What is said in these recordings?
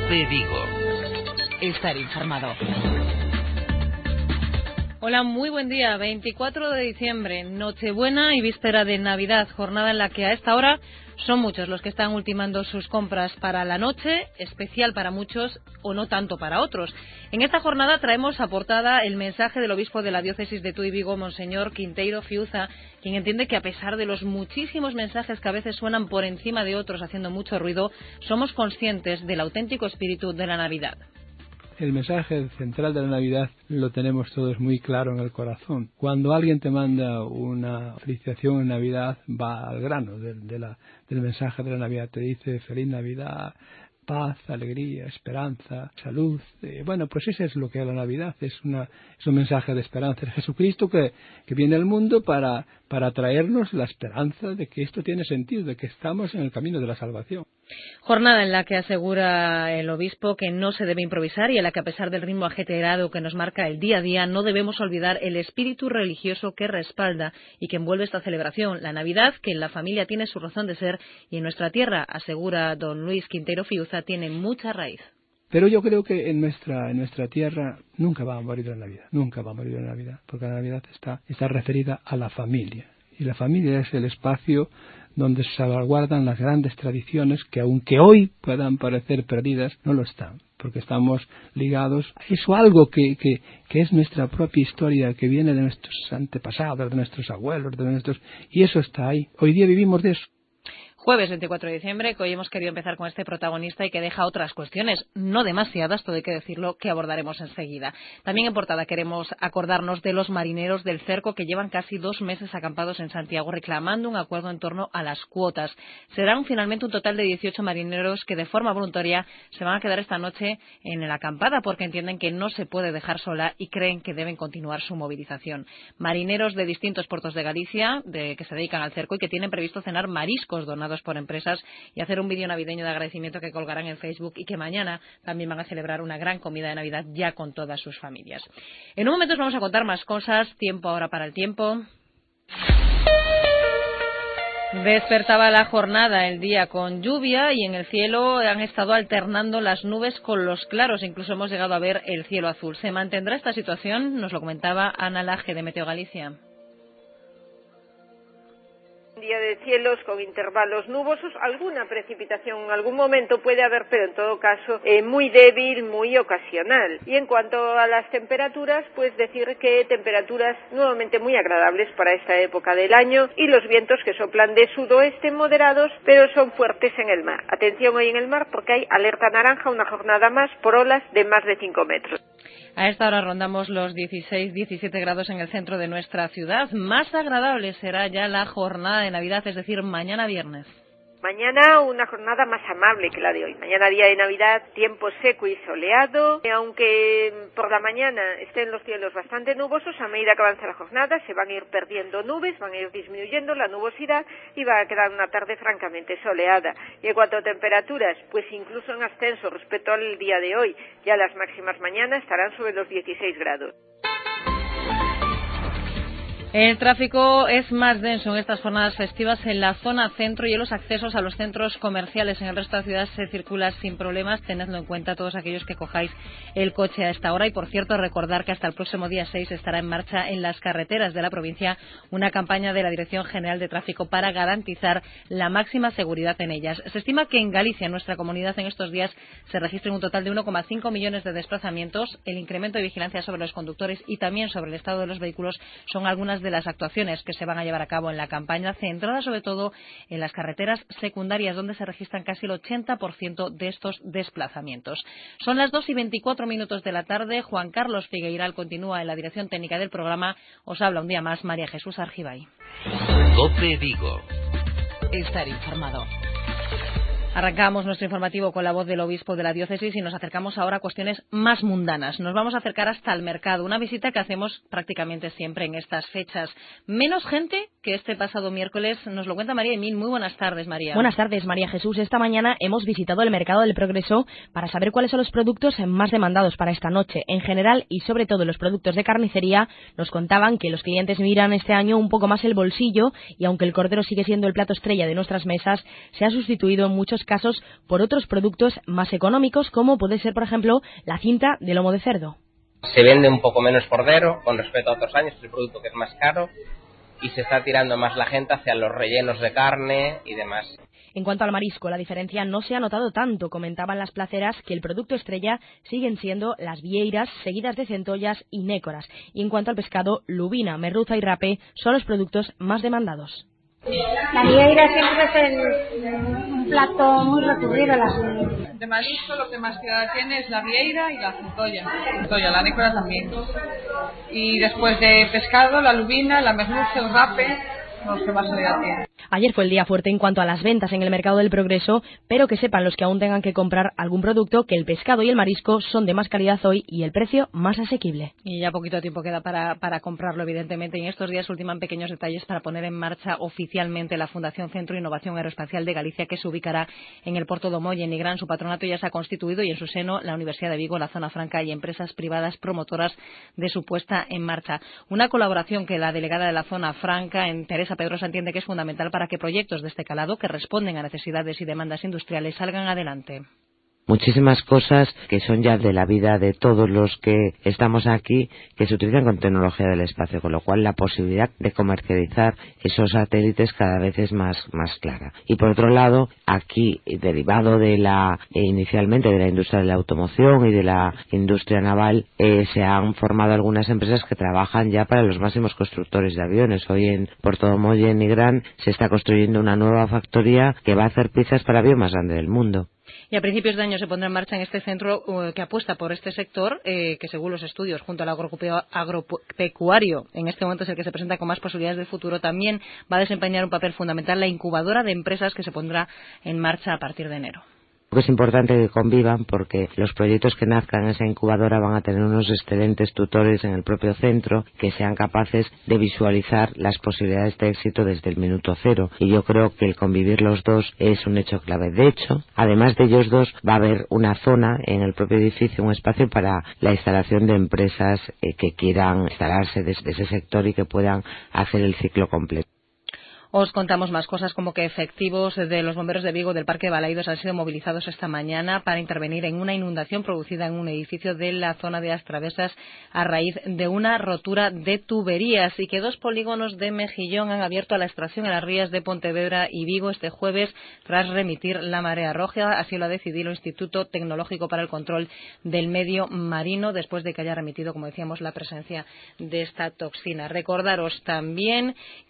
COPE Vigo. Estar informado. Hola, muy buen día. 24 de diciembre, Nochebuena y víspera de Navidad, jornada en la que a esta hora son muchos los que están ultimando sus compras para la noche, especial para muchos o no tanto para otros. En esta jornada traemos a portada el mensaje del obispo de la diócesis de Tui Vigo, Monseñor Quinteiro Fiuza, quien entiende que a pesar de los muchísimos mensajes que a veces suenan por encima de otros haciendo mucho ruido, somos conscientes del auténtico espíritu de la Navidad. El mensaje central de la Navidad lo tenemos todos muy claro en el corazón. Cuando alguien te manda una felicitación en Navidad, va al grano del mensaje de la Navidad. Te dice Feliz Navidad, paz, alegría, esperanza, salud. Bueno, pues eso es lo que es la Navidad. Es un mensaje de esperanza. Es Jesucristo que viene al mundo para traernos la esperanza de que esto tiene sentido, de que estamos en el camino de la salvación. Jornada en la que asegura el obispo que no se debe improvisar y en la que, a pesar del ritmo ajetreado que nos marca el día a día, no debemos olvidar el espíritu religioso que respalda y que envuelve esta celebración, la Navidad, que en la familia tiene su razón de ser y en nuestra tierra, asegura don Luis Quinteiro Fiuza, tiene mucha raíz. Pero yo creo que en nuestra tierra nunca va a morir la Navidad, nunca va a morir la Navidad, porque la Navidad está referida a la familia. Y la familia es el espacio donde se salvaguardan las grandes tradiciones que, aunque hoy puedan parecer perdidas, no lo están, porque estamos ligados a eso, algo que es nuestra propia historia, que viene de nuestros antepasados, de nuestros abuelos, y eso está ahí. Hoy día vivimos de eso. Jueves 24 de diciembre, que hoy hemos querido empezar con este protagonista y que deja otras cuestiones, no demasiadas, todo hay que decirlo, que abordaremos enseguida. También en portada queremos acordarnos de los marineros del cerco que llevan casi 2 meses acampados en Santiago reclamando un acuerdo en torno a las cuotas. Serán finalmente un total de 18 marineros que de forma voluntaria se van a quedar esta noche en la acampada porque entienden que no se puede dejar sola y creen que deben continuar su movilización. Marineros de distintos puertos de Galicia que se dedican al cerco y que tienen previsto cenar mariscos donados por empresas y hacer un vídeo navideño de agradecimiento que colgarán en Facebook y que mañana también van a celebrar una gran comida de Navidad ya con todas sus familias. En un momento os vamos a contar más cosas, tiempo ahora para el tiempo. Despertaba la jornada el día con lluvia y en el cielo han estado alternando las nubes con los claros, incluso hemos llegado a ver el cielo azul. ¿Se mantendrá esta situación? Nos lo comentaba Ana Laje de Meteo Galicia. Día de cielos con intervalos nubosos, alguna precipitación en algún momento puede haber, pero en todo caso muy débil, muy ocasional. Y en cuanto a las temperaturas, pues decir que temperaturas nuevamente muy agradables para esta época del año y los vientos que soplan de sudoeste moderados, pero son fuertes en el mar. Atención hoy en el mar porque hay alerta naranja una jornada más por olas de más de 5 metros. A esta hora rondamos los 16-17 grados en el centro de nuestra ciudad. Más agradable será ya la jornada de Navidad, es decir, mañana viernes. Mañana una jornada más amable que la de hoy. Mañana día de Navidad, tiempo seco y soleado. Aunque por la mañana estén los cielos bastante nubosos, a medida que avanza la jornada se van a ir perdiendo nubes, van a ir disminuyendo la nubosidad y va a quedar una tarde francamente soleada. Y en cuanto a temperaturas, pues incluso en ascenso respecto al día de hoy, ya las máximas mañana estarán sobre los 16 grados. El tráfico es más denso en estas jornadas festivas en la zona centro y en los accesos a los centros comerciales. En el resto de la ciudad se circula sin problemas. Tenedlo en cuenta todos aquellos que cojáis el coche a esta hora. Y, por cierto, recordar que hasta el próximo día 6 estará en marcha en las carreteras de la provincia una campaña de la Dirección General de Tráfico para garantizar la máxima seguridad en ellas. Se estima que en Galicia, en nuestra comunidad, en estos días se registren un total de 1,5 millones de desplazamientos. El incremento de vigilancia sobre los conductores y también sobre el estado de los vehículos son algunas de las actuaciones que se van a llevar a cabo en la campaña, centrada sobre todo en las carreteras secundarias, donde se registran casi el 80% de estos desplazamientos. Son las 2:24 de la tarde. Juan Carlos Figueiral continúa en la dirección técnica del programa. Os habla un día más María Jesús Argibay. COPE Vigo. Estar informado. Arrancamos nuestro informativo con la voz del obispo de la diócesis y nos acercamos ahora a cuestiones más mundanas. Nos vamos a acercar hasta el mercado, una visita que hacemos prácticamente siempre en estas fechas. Menos gente que este pasado miércoles. Nos lo cuenta María Emil. Muy buenas tardes, María. Buenas tardes, María Jesús. Esta mañana hemos visitado el Mercado del Progreso para saber cuáles son los productos más demandados para esta noche. En general y sobre todo los productos de carnicería nos contaban que los clientes miran este año un poco más el bolsillo y aunque el cordero sigue siendo el plato estrella de nuestras mesas, se ha sustituido en muchos escasos por otros productos más económicos, como puede ser, por ejemplo, la cinta de lomo de cerdo. Se vende un poco menos cordero con respecto a otros años, es el producto que es más caro, y se está tirando más la gente hacia los rellenos de carne y demás. En cuanto al marisco, la diferencia no se ha notado tanto. Comentaban las placeras que el producto estrella siguen siendo las vieiras, seguidas de centollas y nécoras. Y en cuanto al pescado, lubina, merluza y rape son los productos más demandados. La vieira siempre es un plato muy recurrido. De marisco lo que más ciudad tiene es la vieira y la centolla. La nécora también. Y después de pescado, la lubina, la merluza, el rape, los que más ciudad tiene. Ayer fue el día fuerte en cuanto a las ventas en el mercado del Progreso, pero que sepan los que aún tengan que comprar algún producto que el pescado y el marisco son de más calidad hoy y el precio más asequible. Y ya poquito tiempo queda para comprarlo, evidentemente. Y en estos días ultiman pequeños detalles para poner en marcha oficialmente la Fundación Centro de Innovación Aeroespacial de Galicia, que se ubicará en el Porto do Molle, en Nigrán. Su patronato ya se ha constituido y en su seno la Universidad de Vigo, la Zona Franca y empresas privadas promotoras de su puesta en marcha. Una colaboración que la delegada de la Zona Franca, Teresa Pedrosa, entiende que es fundamental para que proyectos de este calado, que responden a necesidades y demandas industriales, salgan adelante. Muchísimas cosas que son ya de la vida de todos los que estamos aquí, que se utilizan con tecnología del espacio, con lo cual la posibilidad de comercializar esos satélites cada vez es más clara. Y por otro lado, aquí, derivado de inicialmente de la industria de la automoción y de la industria naval, se han formado algunas empresas que trabajan ya para los máximos constructores de aviones. Hoy en Porto do Molle, en Nigrán, se está construyendo una nueva factoría que va a hacer piezas para avión más grande del mundo. Y a principios de año se pondrá en marcha en este centro que apuesta por este sector, que según los estudios, junto al agropecuario, en este momento es el que se presenta con más posibilidades de futuro, también va a desempeñar un papel fundamental la incubadora de empresas que se pondrá en marcha a partir de enero. Es importante que convivan porque los proyectos que nazcan en esa incubadora van a tener unos excelentes tutores en el propio centro que sean capaces de visualizar las posibilidades de éxito desde el minuto cero, y yo creo que el convivir los dos es un hecho clave. De hecho, además de ellos dos, va a haber una zona en el propio edificio, un espacio para la instalación de empresas que quieran instalarse desde ese sector y que puedan hacer el ciclo completo. Os contamos más cosas, como que efectivos de los bomberos de Vigo del Parque de Balaidos han sido movilizados esta mañana para intervenir en una inundación producida en un edificio de la zona de As Travesas a raíz de una rotura de tuberías, y que 2 polígonos de Mejillón han abierto a la extracción en las rías de Pontevedra y Vigo este jueves tras remitir la marea roja. Así lo ha decidido el Instituto Tecnológico para el Control del Medio Marino, después de que haya remitido, como decíamos, la presencia de esta toxina. Recordaros también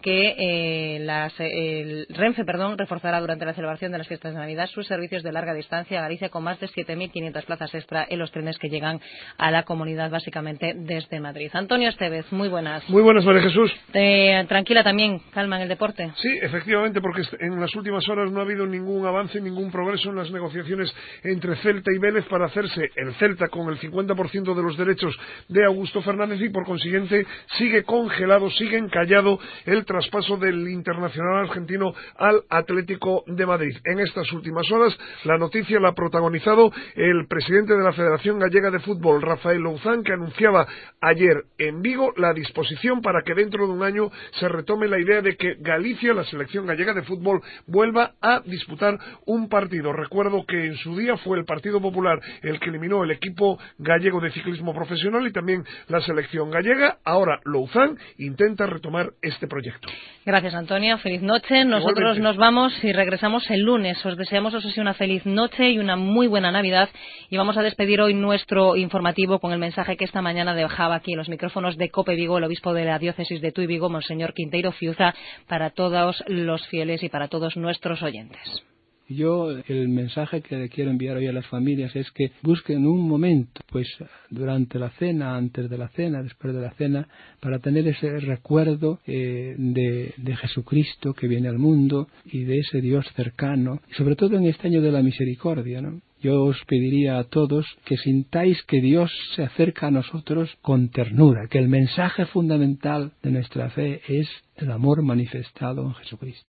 que el Renfe reforzará durante la celebración de las fiestas de Navidad sus servicios de larga distancia a Galicia, con más de 7.500 plazas extra en los trenes que llegan a la comunidad, básicamente desde Madrid. Antonio Estevez, muy buenas. Muy buenas, María Jesús. Tranquila también, calma en el deporte. Sí, efectivamente, porque en las últimas horas no ha habido ningún avance, ningún progreso en las negociaciones entre Celta y Vélez para hacerse el Celta con el 50% de los derechos de Augusto Fernández, y por consiguiente sigue congelado, sigue encallado el traspaso del Internacional argentino al Atlético de Madrid. En estas últimas horas la noticia la ha protagonizado el presidente de la Federación Gallega de Fútbol, Rafael Louzán, que anunciaba ayer en Vigo la disposición para que dentro de un año se retome la idea de que Galicia, la selección gallega de fútbol, vuelva a disputar un partido. Recuerdo que en su día fue el Partido Popular el que eliminó el equipo gallego de ciclismo profesional y también la selección gallega. Ahora Louzán intenta retomar este proyecto. Gracias, Antonio. Feliz noche. Nosotros Igualmente nos vamos y regresamos el lunes. Os deseamos, eso sí, una feliz noche y una muy buena Navidad. Y vamos a despedir hoy nuestro informativo con el mensaje que esta mañana dejaba aquí en los micrófonos de COPE Vigo el obispo de la diócesis de Tui Vigo, Monseñor Quinteiro Fiuza, para todos los fieles y para todos nuestros oyentes. Yo el mensaje que le quiero enviar hoy a las familias es que busquen un momento, pues durante la cena, antes de la cena, después de la cena, para tener ese recuerdo de Jesucristo que viene al mundo y de ese Dios cercano, y sobre todo en este año de la misericordia, ¿no? Yo os pediría a todos que sintáis que Dios se acerca a nosotros con ternura, que el mensaje fundamental de nuestra fe es el amor manifestado en Jesucristo.